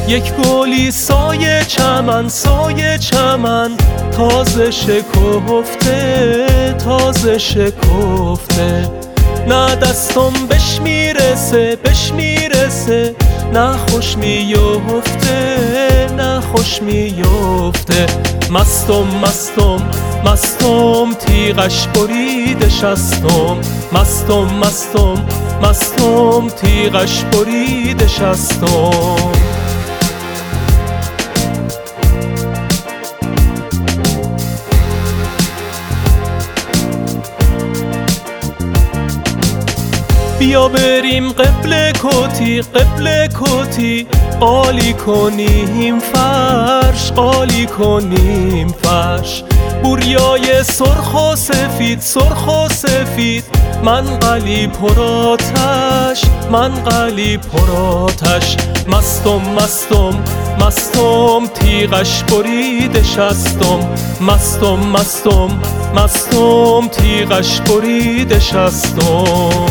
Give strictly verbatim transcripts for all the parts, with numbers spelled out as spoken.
یک گلی سایه چمن سایه چمن تازه شکفته تازه شکفته. نه دستم بش میرسه بش میرسه نه خوش میفته نه خوش میفته. مستم مستم مستم تیغش برید شستم مستم مستم مستم تیغش برید شستم. بیا بریم قبل کتی قبل کتی قالی کنیم فرش قالی کنیم فرش. بوریای سرخ و سفید سرخ و سفید من قلی پراتش من قلی پراتش. مستم مستم مستم تیغش برید شستم مستم مستم مستم تیغش برید شستم.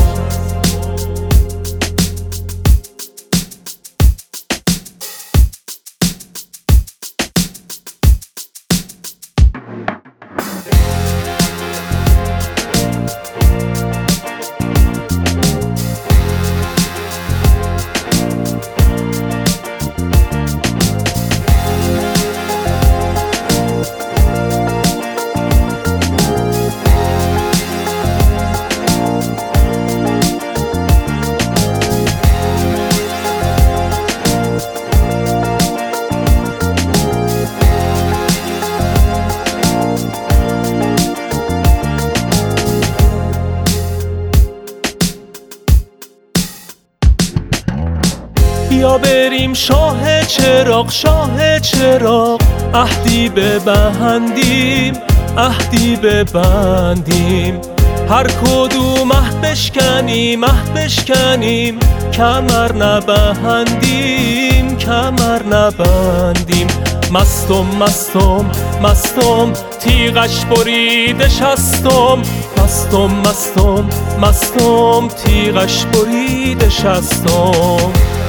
بیا بریم شاه چراغ شاه چراغ عهدی ببندیم عهدی ببندیم. هر کدوم عهد بشکنیم عهد بشکنیم کمر نبندیم کمر نبندیم. مستم مستم مستم تیغش برید شستم مستم مستم مستم تیغش برید شستم.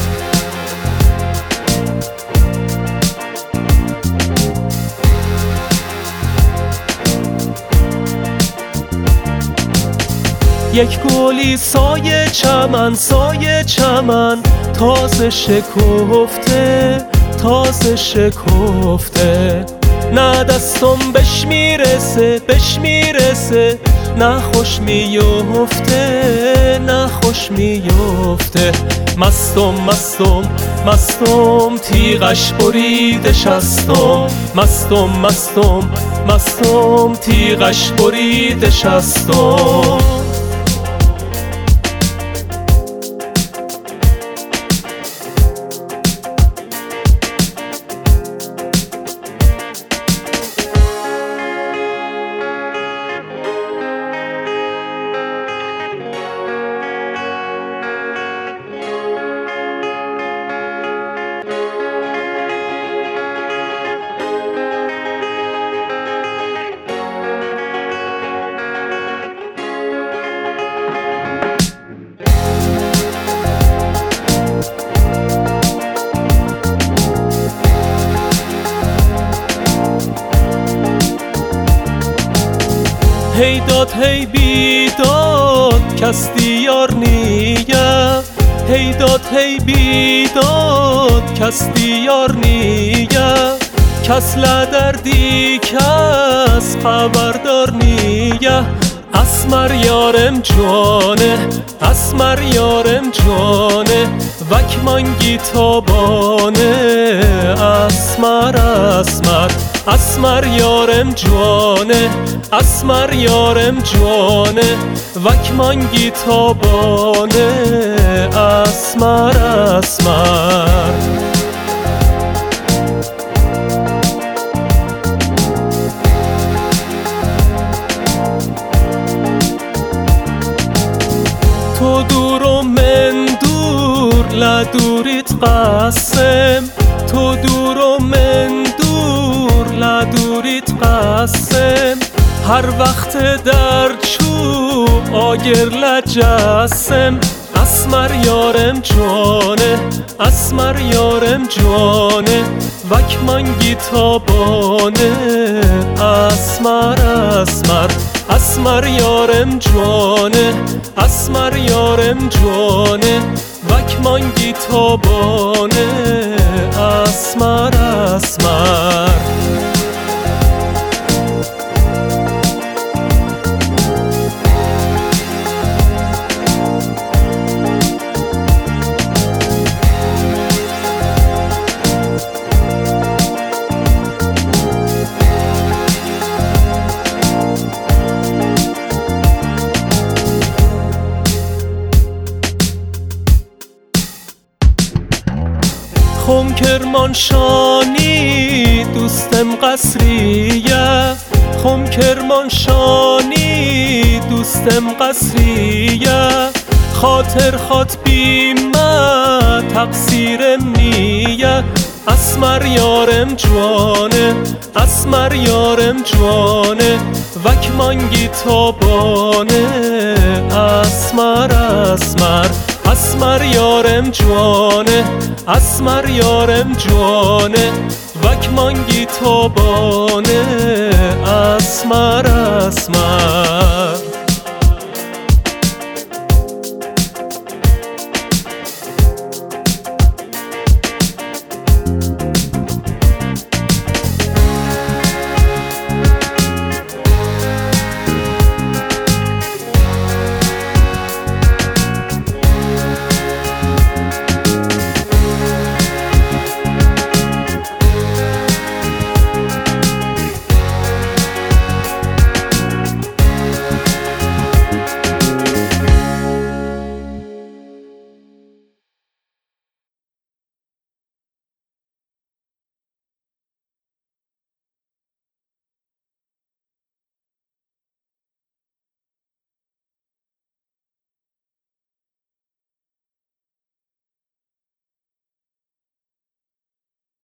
یک گلی سایه چمن سایه چمن تازه شکفته تازه شکفته. نه دستم بش میرسه بش میرسه نه خوش میفته نه خوش میفته. مستم مستم مستم تیغش برید شستم مستم مستم مستم تیغش برید شستم. هی داد هی بیداد کس دیار نیه هی داد هی بیداد کس دیار نیه. کس لدردی کس خبردار نیه. اسمر یارم جانه اسمر یارم جانه وک منگی تابانه. اسمر اسمر اسمر یارم جانه اسمر یارم جانه وک منگی تابانه. اسمر اسمر تو دور و من دور لدوریت قسم تو دور و من دور لدوریت قسم. هر وقت در چوب آگر لجسم اسمر یارم جانه اسمر یارم جانه وک منگی تابانه اسمر اسمر اسمر یارم جانه اسمر یارم جانه وک منگی تابانه اسمر اسمر خم کرمانشانی دوستم قصریه خم کرمانشانی دوستم قصریه خاطر خات بیمه تقصیرم نیه اسمر یارم جوانه اسمر یارم جوانه وک منگی تابانه اسمر اسمر اسمر یارم جوانه اسمر یارم جوانه وک منگی تابانه اسمر اسمر